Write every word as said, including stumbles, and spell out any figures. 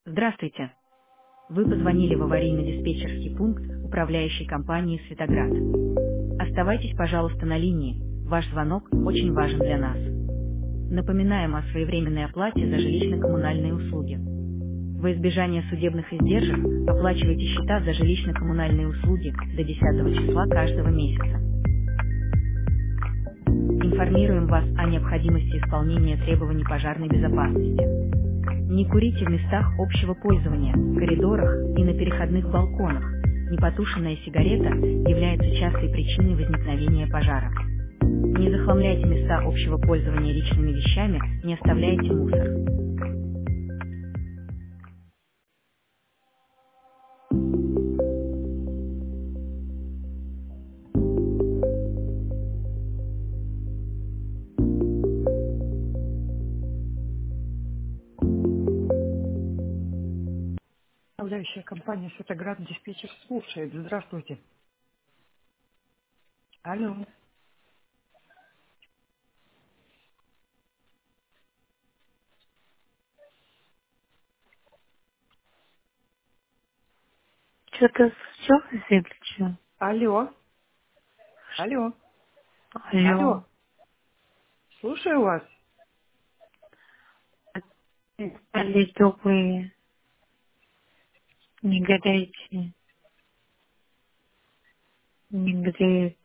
Здравствуйте. Вы позвонили в аварийно-диспетчерский пункт управляющей компании «Светоград». Оставайтесь, пожалуйста, на линии. Ваш звонок очень важен для нас. Напоминаем о своевременной оплате за жилищно-коммунальные услуги. Во избежание судебных издержек оплачивайте счета за жилищно-коммунальные услуги до десятого числа каждого месяца. Информируем вас о необходимости исполнения требований пожарной безопасности. Не курите в местах общего пользования, коридорах и на переходных балконах. Непотушенная сигарета является частой причиной возникновения пожара. Не захламляйте места общего пользования личными вещами, не оставляйте мусор. Управляющая компания «Светоград» диспетчер слушает. Здравствуйте. Алло. Что-то случилось или что? Алло. Алло. Алло. Алло. Слушаю вас. Стали добрые, не гадайте, не греют.